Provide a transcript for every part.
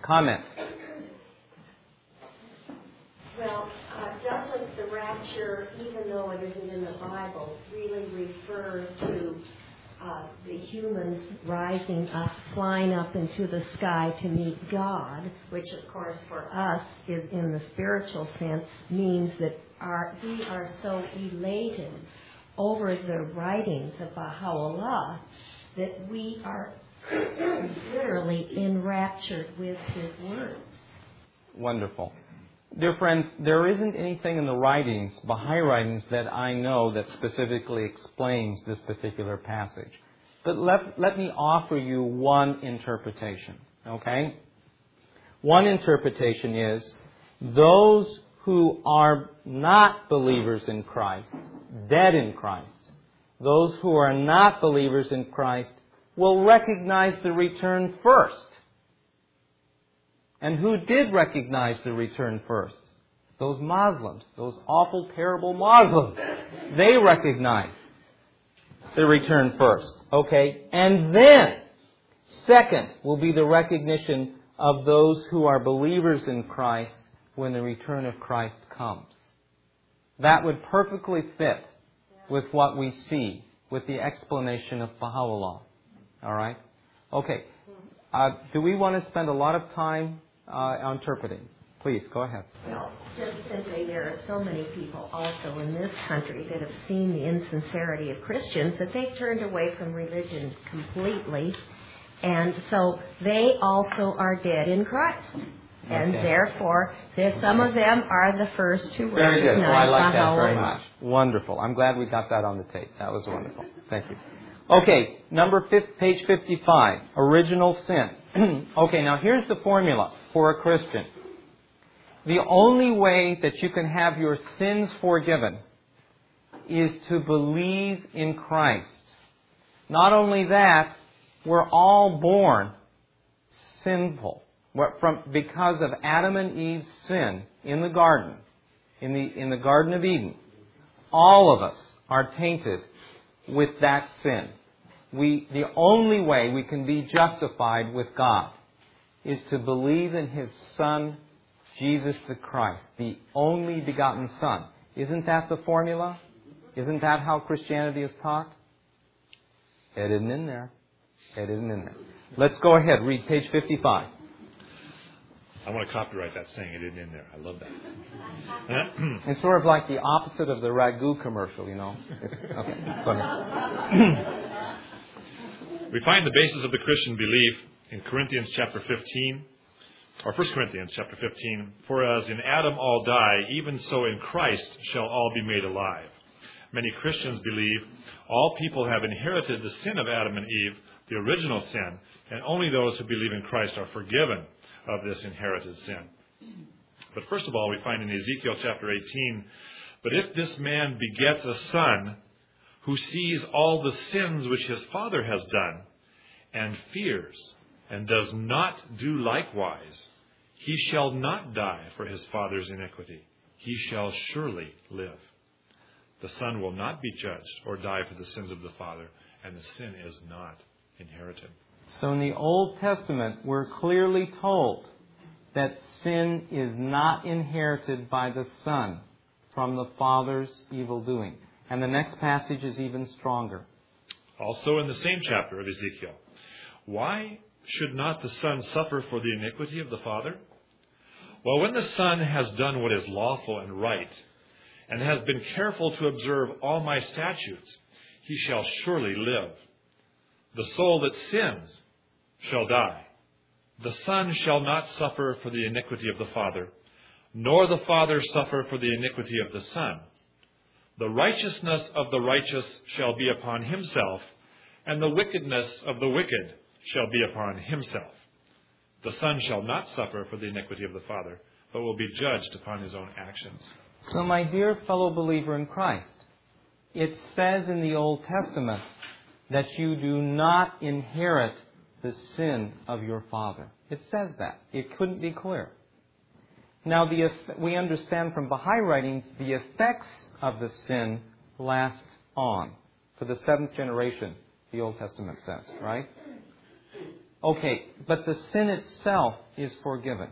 Comment. Well, doesn't the rapture, even though it isn't in the Bible, really refer to the humans rising up, flying up into the sky to meet God, which of course for us is in the spiritual sense, means that we are so elated over the writings of Baha'u'llah that we are literally enraptured with his words. Wonderful. Dear friends, there isn't anything in the writings, Baha'i writings, that I know that specifically explains this particular passage. But let me offer you one interpretation, okay? One interpretation is those who are not believers in Christ, dead in Christ, those who are not believers in Christ will recognize the return first. And who did recognize the return first? Those Muslims, those awful, terrible Muslims. They recognized the return first. Okay? And then, second, will be the recognition of those who are believers in Christ when the return of Christ comes. That would perfectly fit with what we see with the explanation of Baha'u'llah. All right? Okay. Do we want to spend a lot of time interpreting? Please, go ahead. Well, just simply there are so many people also in this country that have seen the insincerity of Christians that they've turned away from religion completely. And so they also are dead in Christ. And therefore, some of them are the first to recognize Very good. I like that Baha'u'llah. very much. Wonderful. I'm glad we got that on the tape. That was wonderful. Thank you. Okay, page 55, original sin. Okay, now here's the formula for a Christian. The only way that you can have your sins forgiven is to believe in Christ. Not only that, we're all born sinful because of Adam and Eve's sin in the garden, in the Garden of Eden. All of us are tainted with that sin. The only way we can be justified with God is to believe in His Son, Jesus the Christ, the only begotten Son. Isn't that the formula? Isn't that how Christianity is taught? It isn't in there. It isn't in there. Let's go ahead. Read page 55. I want to copyright that saying it isn't in there. I love that. It's sort of like the opposite of the ragu commercial, you know. Okay, go ahead. We find the basis of the Christian belief in Corinthians chapter 15, or 1 Corinthians chapter 15. For as in Adam all die, even so in Christ shall all be made alive. Many Christians believe all people have inherited the sin of Adam and Eve, the original sin, and only those who believe in Christ are forgiven of this inherited sin. But first of all, we find in Ezekiel chapter 18, but if this man begets a son who sees all the sins which his father has done, and fears, and does not do likewise, he shall not die for his father's iniquity. He shall surely live. The son will not be judged or die for the sins of the father, and the sin is not inherited. So in the Old Testament, we're clearly told that sin is not inherited by the son from the father's evil doing. And the next passage is even stronger. Also in the same chapter of Ezekiel, why should not the son suffer for the iniquity of the father? Well, when the son has done what is lawful and right, and has been careful to observe all my statutes, he shall surely live. The soul that sins shall die. The son shall not suffer for the iniquity of the father, nor the father suffer for the iniquity of the son. The righteousness of the righteous shall be upon himself, and the wickedness of the wicked shall be upon himself. The son shall not suffer for the iniquity of the father, but will be judged upon his own actions. So my dear fellow believer in Christ, it says in the Old Testament that you do not inherit the sin of your father. It says that. It couldn't be clearer. Now, we understand from Baha'i writings the effects of the sin last on. For the seventh generation, the Old Testament says, right? Okay, but the sin itself is forgiven.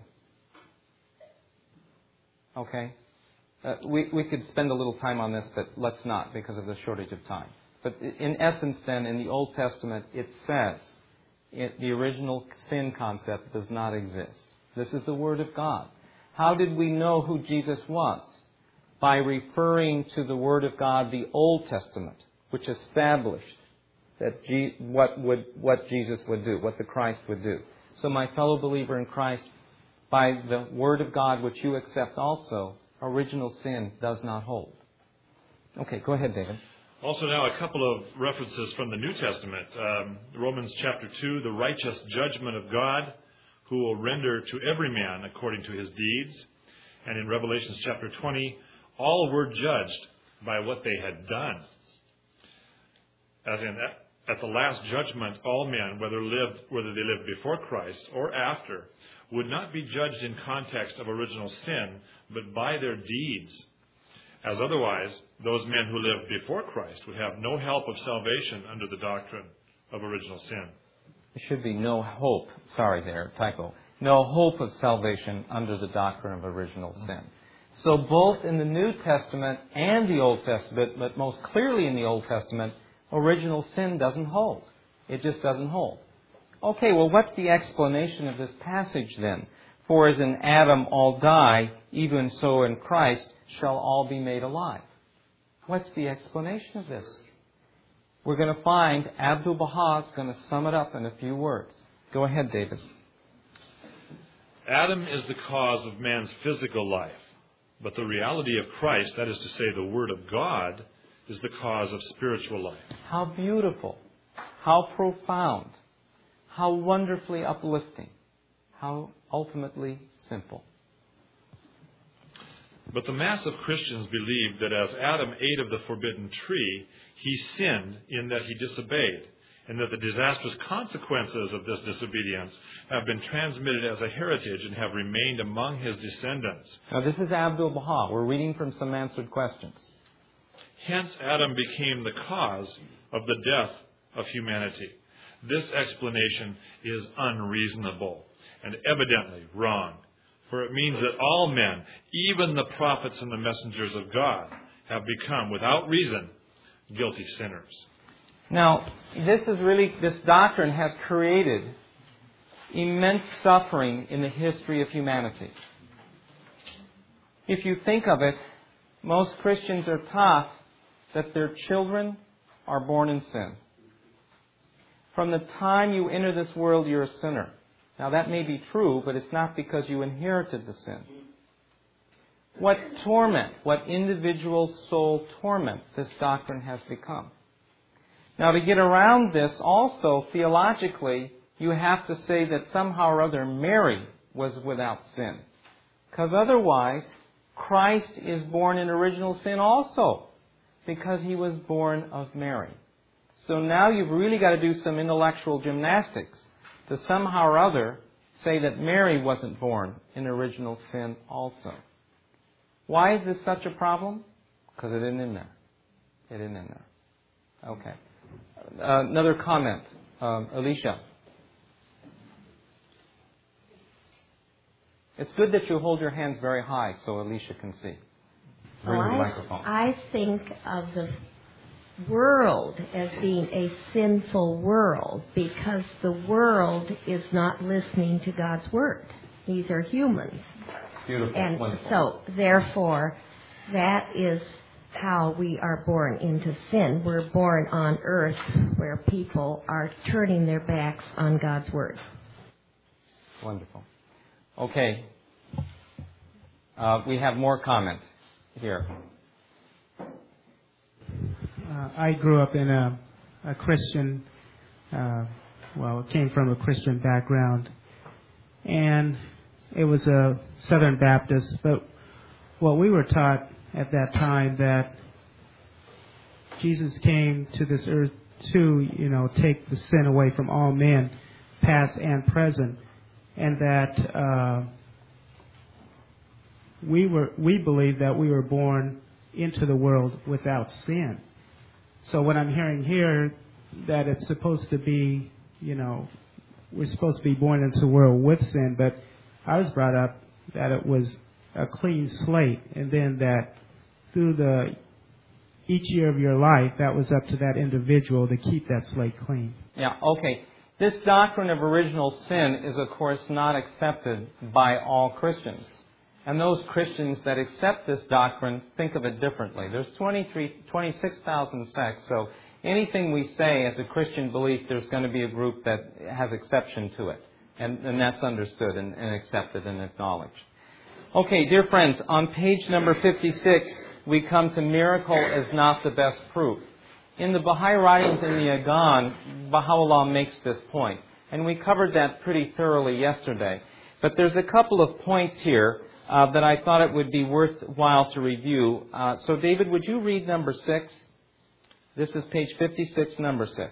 Okay? We could spend a little time on this, but let's not because of the shortage of time. But in essence then, in the Old Testament, it says the original sin concept does not exist. This is the Word of God. How did we know who Jesus was? By referring to the Word of God, the Old Testament, which established that what Jesus would do, what the Christ would do. So my fellow believer in Christ, by the Word of God, which you accept also, original sin does not hold. Okay, go ahead, David. Also now a couple of references from the New Testament. Romans chapter 2, the righteous judgment of God, who will render to every man according to his deeds. And in Revelation chapter 20, all were judged by what they had done. As in, at the last judgment, all men, whether they lived before Christ or after, would not be judged in context of original sin, but by their deeds. As otherwise, those men who lived before Christ would have no help of salvation under the doctrine of original sin. There should be no hope. Sorry there, typo. No hope of salvation under the doctrine of original sin. So both in the New Testament and the Old Testament, but most clearly in the Old Testament, original sin doesn't hold. It just doesn't hold. Okay, well, what's the explanation of this passage then? For as in Adam all die, even so in Christ shall all be made alive. What's the explanation of this? We're going to find Abdu'l-Baha is going to sum it up in a few words. Go ahead, David. Adam is the cause of man's physical life, but the reality of Christ, that is to say, the Word of God, is the cause of spiritual life. How beautiful, how profound, how wonderfully uplifting, how ultimately simple. But the mass of Christians believe that as Adam ate of the forbidden tree, he sinned in that he disobeyed, and that the disastrous consequences of this disobedience have been transmitted as a heritage and have remained among his descendants. Now this is Abdu'l-Baha. We're reading from some answered questions. Hence Adam became the cause of the death of humanity. This explanation is unreasonable and evidently wrong, for it means that all men, even the prophets and the messengers of God, have become, without reason, guilty sinners. Now, this doctrine has created immense suffering in the history of humanity. If you think of it, most Christians are taught that their children are born in sin. From the time you enter this world, you're a sinner. Now, that may be true, but it's not because you inherited the sin. What torment, what individual soul torment this doctrine has become. Now, to get around this, also, theologically, you have to say that somehow or other Mary was without sin. Because otherwise, Christ is born in original sin also, because he was born of Mary. So now you've really got to do some intellectual gymnastics to somehow or other say that Mary wasn't born in original sin also. Why is this such a problem? Because it isn't in there. It isn't in there. Okay. Another comment. Alicia. It's good that you hold your hands very high so Alicia can see. Bring the microphone. I think of the world as being a sinful world because the world is not listening to God's Word. These are humans. Beautiful. And wonderful. so, therefore, that is how we are born into sin. We're born on earth where people are turning their backs on God's Word. Wonderful. Okay. We have more comments here. I grew up in a Christian, came from a Christian background, and it was a Southern Baptist, but what we were taught at that time that Jesus came to this earth to, take the sin away from all men, past and present, and that we believed that we were born into the world without sin. So what I'm hearing here, that it's supposed to be, we're supposed to be born into the world with sin, but I was brought up that it was a clean slate, and then that through each year of your life, that was up to that individual to keep that slate clean. Yeah, okay. This doctrine of original sin is, of course, not accepted by all Christians. And those Christians that accept this doctrine think of it differently. There's 26,000 sects, so anything we say as a Christian belief, there's going to be a group that has exception to it. And that's understood and accepted and acknowledged. Okay, dear friends, on page number 56, we come to miracle as not the best proof. In the Baha'i writings in the Agan, Baha'u'llah makes this point. And we covered that pretty thoroughly yesterday. But there's a couple of points here that I thought it would be worthwhile to review. So, David, would you read number 6? This is page 56, number 6.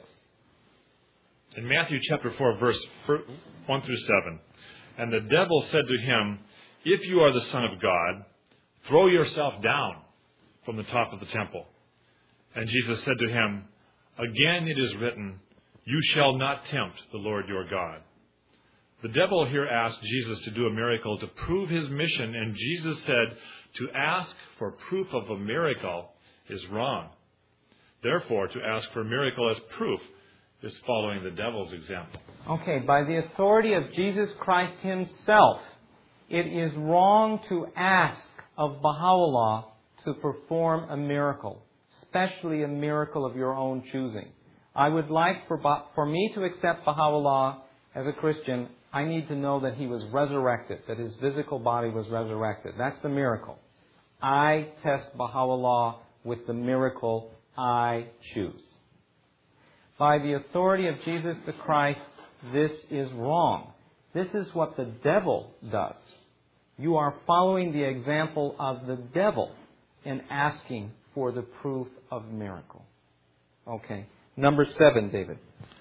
In Matthew chapter 4, verse 1 through 7, "And the devil said to him, 'If you are the Son of God, throw yourself down from the top of the temple.' And Jesus said to him, 'Again it is written, you shall not tempt the Lord your God.'" The devil here asked Jesus to do a miracle to prove his mission, and Jesus said to ask for proof of a miracle is wrong. Therefore, to ask for a miracle as proof is following the devil's example. Okay, by the authority of Jesus Christ himself, it is wrong to ask of Baha'u'llah to perform a miracle, especially a miracle of your own choosing. I would like for me to accept Baha'u'llah as a Christian, I need to know that he was resurrected, that his physical body was resurrected. That's the miracle. I test Baha'u'llah with the miracle I choose. By the authority of Jesus the Christ, this is wrong. This is what the devil does. You are following the example of the devil in asking for the proof of miracle. Okay. Number 7, David.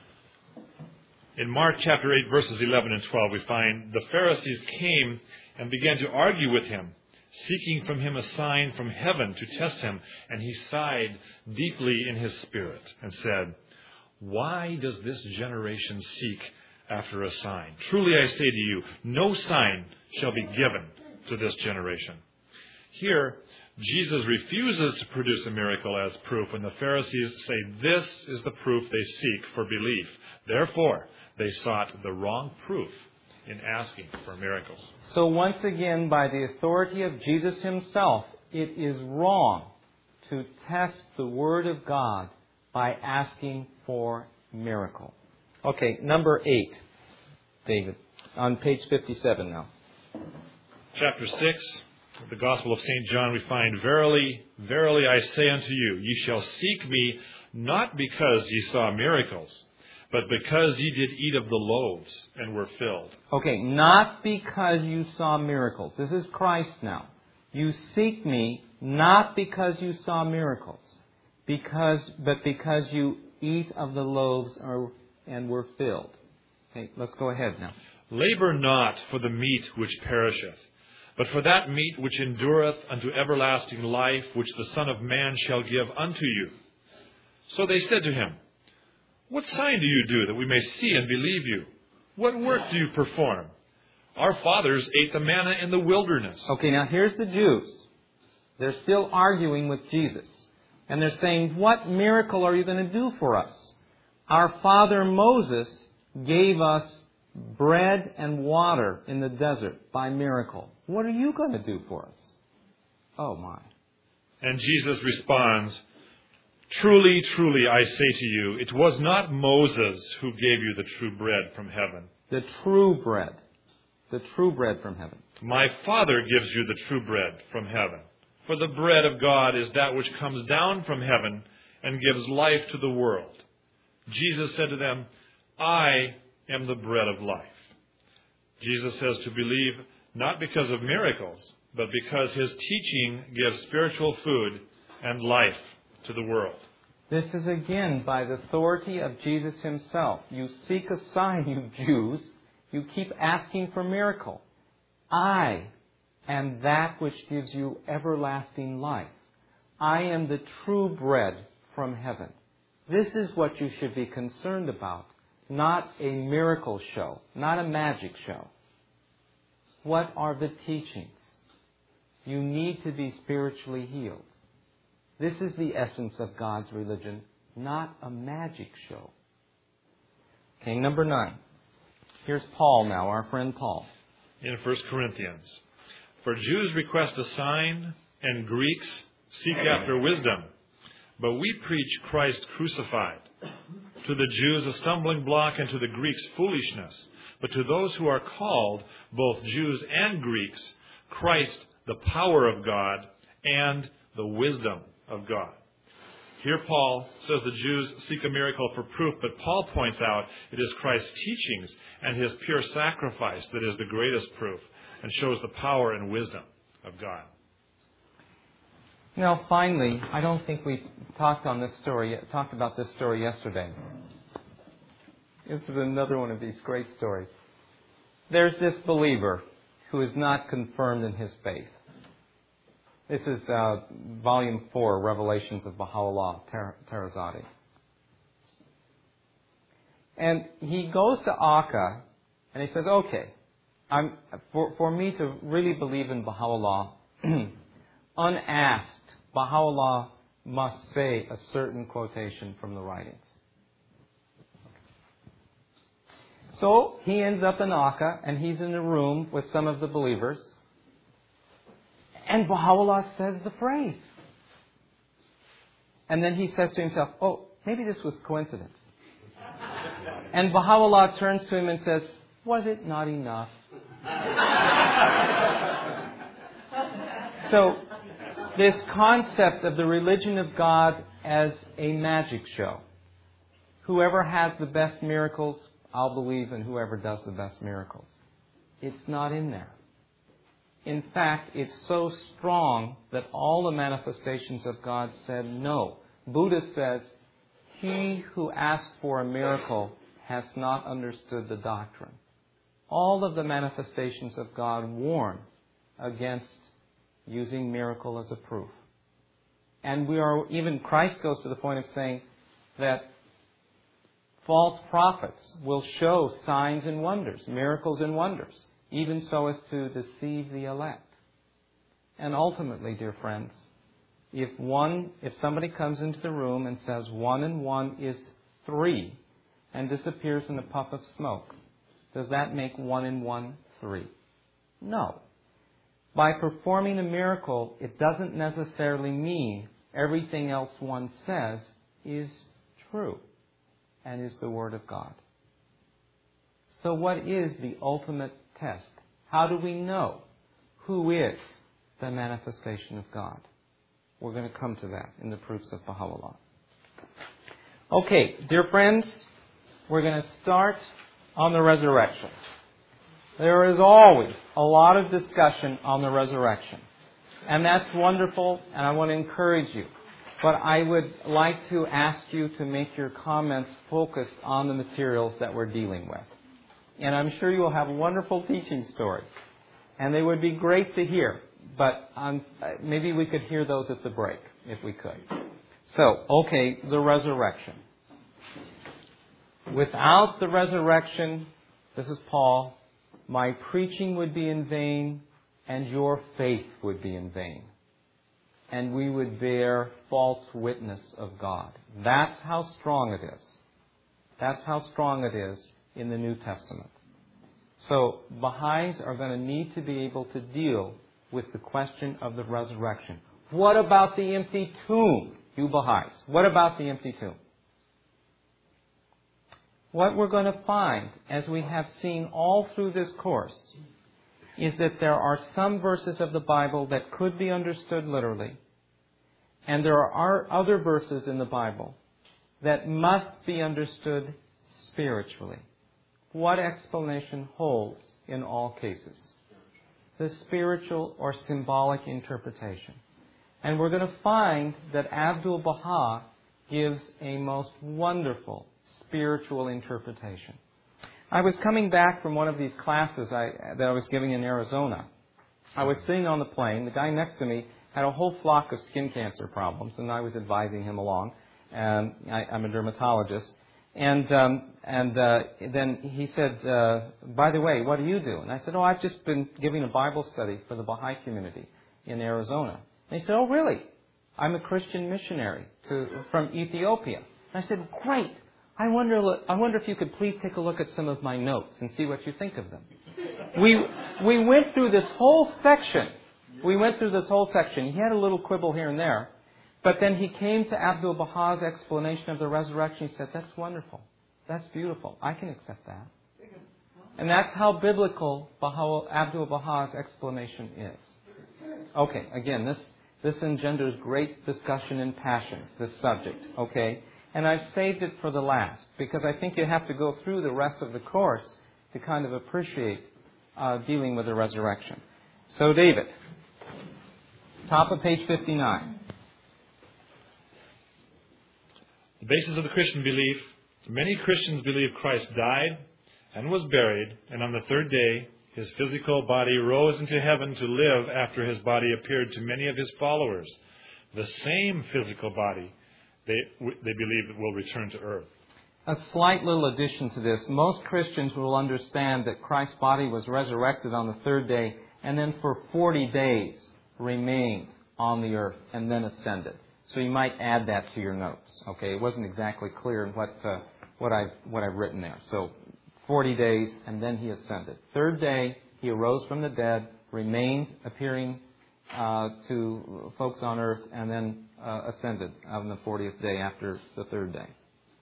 In Mark chapter 8, verses 11 and 12, we find the Pharisees came and began to argue with him, seeking from him a sign from heaven to test him. And he sighed deeply in his spirit and said, "Why does this generation seek after a sign? Truly I say to you, no sign shall be given to this generation." Here, Jesus refuses to produce a miracle as proof, and the Pharisees say this is the proof they seek for belief. Therefore, they sought the wrong proof in asking for miracles. So once again, by the authority of Jesus himself, it is wrong to test the Word of God by asking for miracle. Okay, number 8, David, on page 57 now. Chapter 6, of the Gospel of St. John, we find, "Verily, verily, I say unto you, ye shall seek me, not because ye saw miracles, but because ye did eat of the loaves and were filled." Okay, not because you saw miracles. This is Christ now. You seek me not because you saw miracles, but because you eat of the loaves and were filled. Okay, let's go ahead now. "Labor not for the meat which perisheth, but for that meat which endureth unto everlasting life, which the Son of Man shall give unto you." So they said to him, "What sign do you do that we may see and believe you? What work do you perform? Our fathers ate the manna in the wilderness." Okay, now here's the Jews. They're still arguing with Jesus. And they're saying, "What miracle are you going to do for us? Our father Moses gave us bread and water in the desert by miracle. What are you going to do for us?" Oh my. And Jesus responds, "Truly, truly, I say to you, it was not Moses who gave you the true bread from heaven. The true bread. The true bread from heaven. My Father gives you the true bread from heaven. For the bread of God is that which comes down from heaven and gives life to the world." Jesus said to them, "I am the bread of life." Jesus says to believe not because of miracles, but because his teaching gives spiritual food and life to the world. This is again by the authority of Jesus himself. You seek a sign, you Jews. You keep asking for miracle. I am that which gives you everlasting life. I am the true bread from heaven. This is what you should be concerned about. not a miracle show, not a magic show. What are the teachings? You need to be spiritually healed. This is the essence of God's religion, not a magic show. Okay, number 9. Here's Paul now, our friend Paul. In 1 Corinthians. For Jews request a sign, and Greeks seek after wisdom. But we preach Christ crucified. To the Jews a stumbling block, and to the Greeks foolishness. But to those who are called, both Jews and Greeks, Christ the power of God and the wisdom of God. Here Paul says the Jews seek a miracle for proof, but Paul points out it is Christ's teachings and His pure sacrifice that is the greatest proof and shows the power and wisdom of God. Now, finally, I don't think we talked about this story yesterday. This is another one of these great stories. There's this believer who is not confirmed in his faith. This is Volume 4, Revelations of Baha'u'llah, Tarazadi. And he goes to Akka, and he says, okay, for me to really believe in Baha'u'llah, unasked, Baha'u'llah must say a certain quotation from the writings. So he ends up in Akka, and he's in a room with some of the believers. And Baha'u'llah says the phrase. And then he says to himself, oh, maybe this was coincidence. And Baha'u'llah turns to him and says, was it not enough? So, this concept of the religion of God as a magic show. Whoever has the best miracles, I'll believe in whoever does the best miracles. It's not in there. In fact, it's so strong that all the manifestations of God said no. Buddha says, he who asks for a miracle has not understood the doctrine. All of the manifestations of God warn against using miracle as a proof. And even Christ goes to the point of saying that false prophets will show signs and wonders, miracles and wonders, even so as to deceive the elect. And ultimately, dear friends, if somebody comes into the room and says 1 and 1 is 3 and disappears in a puff of smoke, does that make 1 and 1 3? No. By performing a miracle, it doesn't necessarily mean everything else one says is true and is the Word of God. So what is the ultimate test? How do we know who is the manifestation of God? We're going to come to that in the proofs of Baha'u'llah. Okay, dear friends, we're going to start on the resurrection. There is always a lot of discussion on the resurrection. And that's wonderful, and I want to encourage you. But I would like to ask you to make your comments focused on the materials that we're dealing with. And I'm sure you will have wonderful teaching stories. And they would be great to hear. But maybe we could hear those at the break, if we could. So, okay, the resurrection. Without the resurrection, this is Paul, my preaching would be in vain, and your faith would be in vain. And we would bear false witness of God. That's how strong it is. That's how strong it is in the New Testament. So, Baha'is are going to need to be able to deal with the question of the resurrection. What about the empty tomb, you Baha'is? What about the empty tomb? What we're going to find, as we have seen all through this course, is that there are some verses of the Bible that could be understood literally, and there are other verses in the Bible that must be understood spiritually. What explanation holds in all cases? The spiritual or symbolic interpretation. And we're going to find that Abdu'l-Baha gives a most wonderful spiritual interpretation. I was coming back from one of these classes that I was giving in Arizona. I was sitting on the plane. The guy next to me had a whole flock of skin cancer problems, and I was advising him along. And I'm a dermatologist. And then he said, by the way, what do you do? And I said, oh, I've just been giving a Bible study for the Baha'i community in Arizona. And he said, oh, really? I'm a Christian missionary from Ethiopia. And I said, great. I wonder if you could please take a look at some of my notes and see what you think of them. We went through this whole section. He had a little quibble here and there. But then he came to Abdu'l-Baha's explanation of the resurrection. He said, that's wonderful. That's beautiful. I can accept that. And that's how biblical Abdu'l-Baha's explanation is. Okay, again, this engenders great discussion and passion, this subject. Okay? And I've saved it for the last, because I think you have to go through the rest of the course to kind of appreciate dealing with the resurrection. So, David, top of page 59. The basis of the Christian belief. Many Christians believe Christ died and was buried, and on the third day his physical body rose into heaven to live after his body appeared to many of his followers. The same physical body they believe will return to earth. A slight little addition to this. Most Christians will understand that Christ's body was resurrected on the third day and then for 40 days remained on the earth and then ascended. So you might add that to your notes. Okay, it wasn't exactly clear in what I've written there. So 40 days and then he ascended. Third day he arose from the dead, remained appearing to folks on earth, and then ascended on the 40th day after the third day.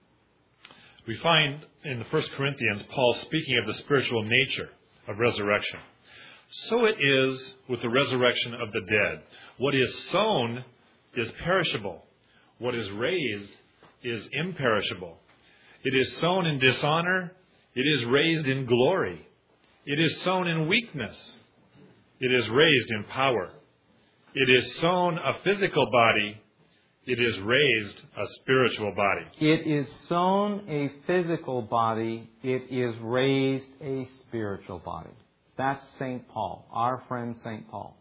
We find in the 1 Corinthians Paul speaking of the spiritual nature of resurrection. So it is with the resurrection of the dead. What is sown is perishable. What is raised is imperishable. It is sown in dishonor. It is raised in glory. It is sown in weakness. It is raised in power. It is sown a physical body. It is raised a spiritual body. It is sown a physical body. It is raised a spiritual body. That's St. Paul, our friend St. Paul.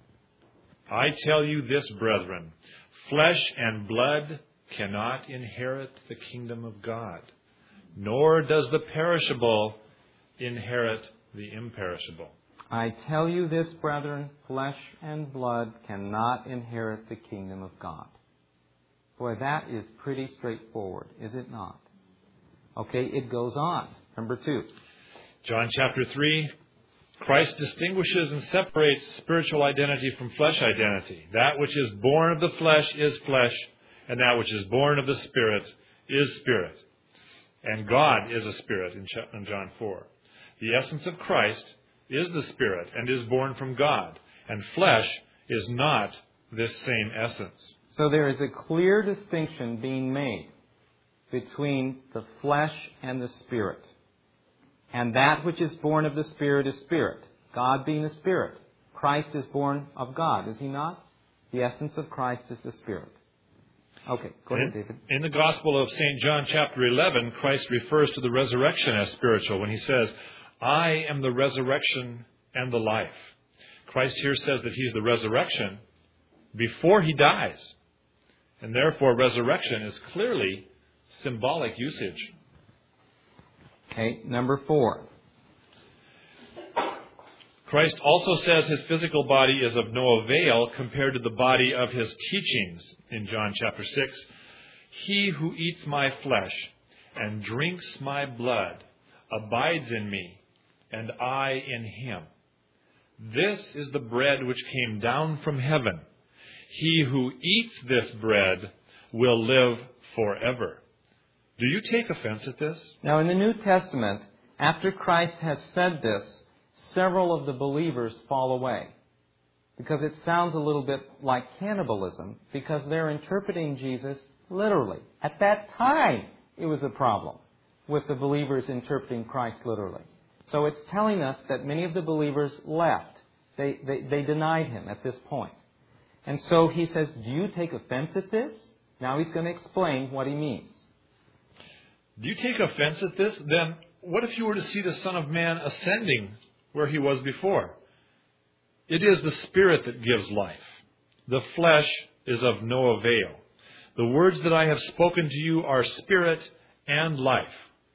I tell you this, brethren, flesh and blood cannot inherit the kingdom of God, nor does the perishable inherit the imperishable. I tell you this, brethren, flesh and blood cannot inherit the kingdom of God. Boy, that is pretty straightforward, is it not? Okay, it goes on. Number 2. John chapter 3, Christ distinguishes and separates spiritual identity from flesh identity. That which is born of the flesh is flesh, and that which is born of the Spirit is spirit. And God is a spirit in John 4. The essence of Christ is the Spirit and is born from God, and flesh is not this same essence. So there is a clear distinction being made between the flesh and the Spirit. And that which is born of the Spirit is spirit. God being a spirit. Christ is born of God, is he not? The essence of Christ is the Spirit. Okay, go ahead, David. In the Gospel of St. John chapter 11, Christ refers to the resurrection as spiritual when he says, I am the resurrection and the life. Christ here says that he's the resurrection before he dies. And therefore, resurrection is clearly symbolic usage. Okay, number 4. Christ also says his physical body is of no avail compared to the body of his teachings in John chapter 6. He who eats my flesh and drinks my blood abides in me, and I in him. This is the bread which came down from heaven. He who eats this bread will live forever. Do you take offense at this? Now, in the New Testament, after Christ has said this, several of the believers fall away. Because it sounds a little bit like cannibalism, because they're interpreting Jesus literally. At that time, it was a problem with the believers interpreting Christ literally. So it's telling us that many of the believers left. They denied him at this point. And so he says, do you take offense at this? Now he's going to explain what he means. Do you take offense at this? Then what if you were to see the Son of Man ascending where he was before? It is the Spirit that gives life. The flesh is of no avail. The words that I have spoken to you are spirit and life.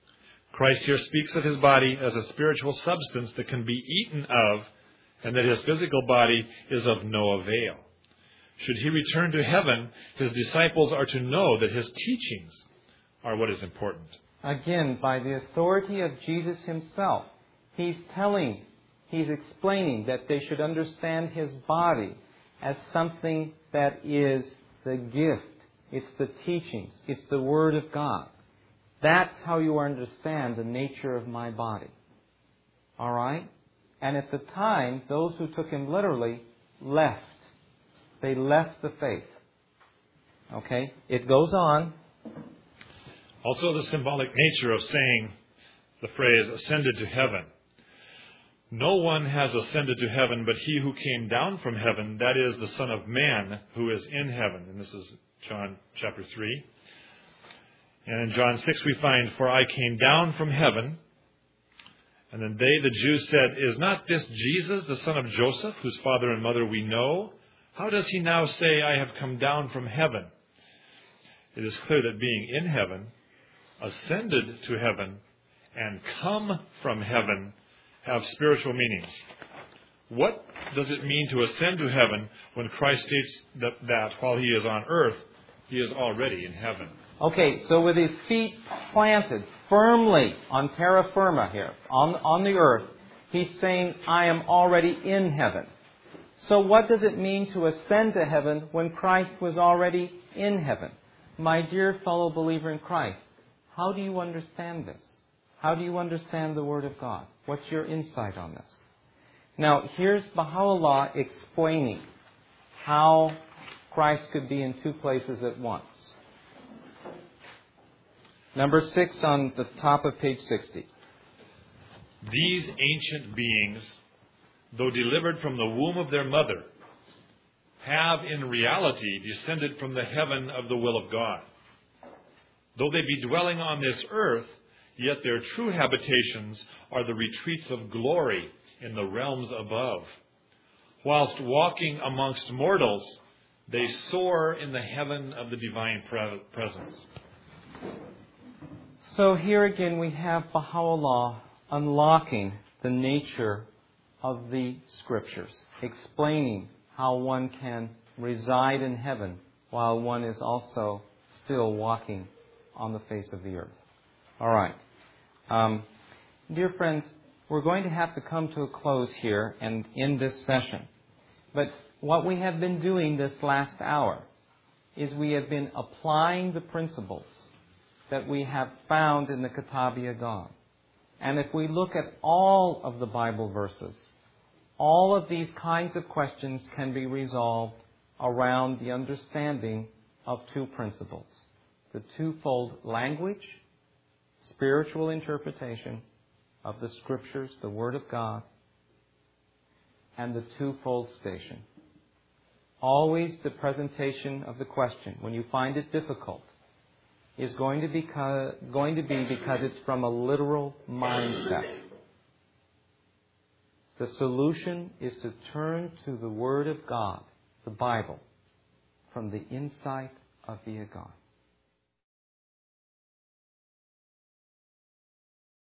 Christ here speaks of his body as a spiritual substance that can be eaten of, and that his physical body is of no avail. Should he return to heaven, his disciples are to know that his teachings are what is important. Again, by the authority of Jesus himself, he's explaining that they should understand his body as something that is the gift. It's the teachings. It's the Word of God. That's how you understand the nature of my body. All right? And at the time, those who took him literally left. They left the faith. Okay? It goes on. Also, the symbolic nature of saying the phrase ascended to heaven. No one has ascended to heaven but he who came down from heaven, that is the Son of Man who is in heaven. And this is John chapter 3. And in John 6 we find, for I came down from heaven. And then the Jews said, is not this Jesus, the son of Joseph, whose father and mother we know? How does he now say, I have come down from heaven? It is clear that being in heaven, ascended to heaven, and come from heaven have spiritual meanings. What does it mean to ascend to heaven when Christ states that while he is on earth, he is already in heaven? Okay, so with his feet planted firmly on terra firma here, on the earth, he's saying, I am already in heaven. So what does it mean to ascend to heaven when Christ was already in heaven? My dear fellow believer in Christ, how do you understand this? How do you understand the Word of God? What's your insight on this? Now, here's Baha'u'llah explaining how Christ could be in two places at once. Number 6 on the top of page 60. These ancient beings, though delivered from the womb of their mother, have in reality descended from the heaven of the will of God. Though they be dwelling on this earth, yet their true habitations are the retreats of glory in the realms above. Whilst walking amongst mortals, they soar in the heaven of the divine presence. So here again we have Baha'u'llah unlocking the nature of the Scriptures, explaining how one can reside in heaven while one is also still walking on the face of the earth. All right. Dear friends, we're going to have to come to a close here and end this session. But what we have been doing this last hour is we have been applying the principles that we have found in the Kitab Yagan. And if we look at all of the Bible verses, all of these kinds of questions can be resolved around the understanding of two principles. The twofold language, spiritual interpretation of the Scriptures, the Word of God, and the twofold station. Always the presentation of the question, when you find it difficult, is going to be because it's from a literal mindset. The solution is to turn to the Word of God, the Bible, from the insight of the Yagan.